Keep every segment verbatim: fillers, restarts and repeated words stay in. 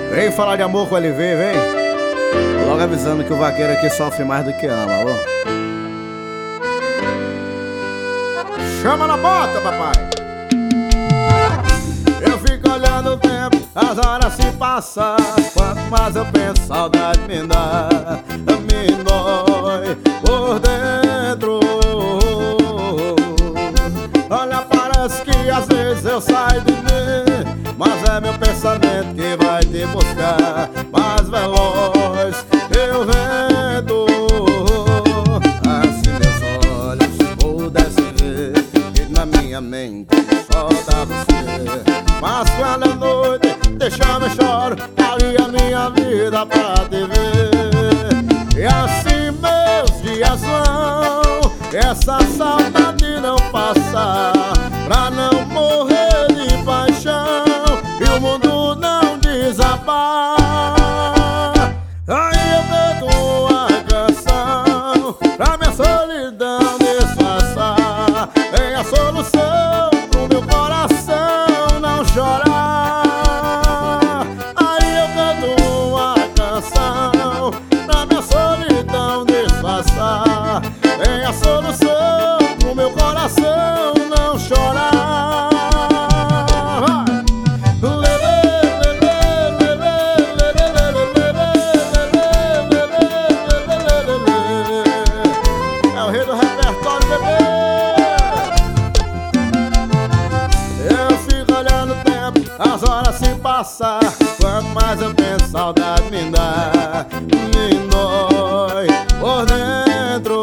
Vem falar de amor com o L V, vem. Logo avisando que o vaqueiro aqui sofre mais do que ama, ó. Chama na bota, papai. Eu fico olhando o tempo, as horas se passam. Quanto mais eu penso, saudade me dá, me dói por dentro. Olha, parece que às vezes eu saio de mim, mas é meu pensamento que vai te buscar. Mais veloz eu vento. Se meus olhos pudessem ver que na minha mente só dá você. Mas quando é noite, deixa-me eu choro, daria minha vida pra te ver. E assim meus dias vão, essa saudade não passa, pra não morrer de paixão e o mundo não desabar. Aí eu canto uma canção pra minha solidão disfarçar. É a solução pro meu coração não chorar. Aí eu canto uma canção pra minha solidão disfarçar. É a solução pro meu coração não chorar. É o rei do repertório, bebê. Eu fico olhando o tempo, as horas se passam. Quanto mais eu penso, saudade me dá, me dói por dentro.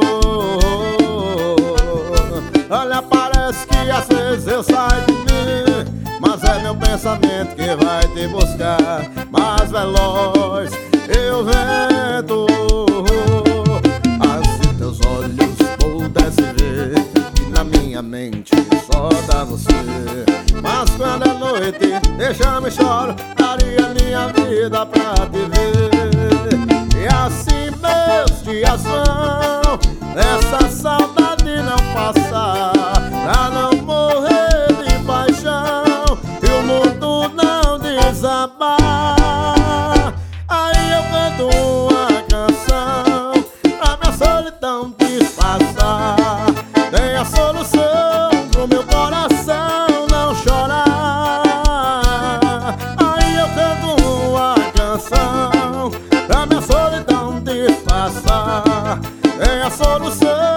Olha, parece que às vezes eu saio de mim, mas é meu pensamento que vai te buscar. Mais veloz eu vento. Ah, se teus olhos pudessem ver que na minha mente só dá você. Mas quando é noite, deixa-me choro, daria minha vida pra te ver. E assim meus dias vão, essa saudade não passa, pra não morrer de paixão e o mundo não desabar. Aí eu canto uma canção pra minha solidão disfarçar. Tem a solução pro meu coração não chorar. Aí eu canto uma canção pra minha solidão disfarçar. Tem a solução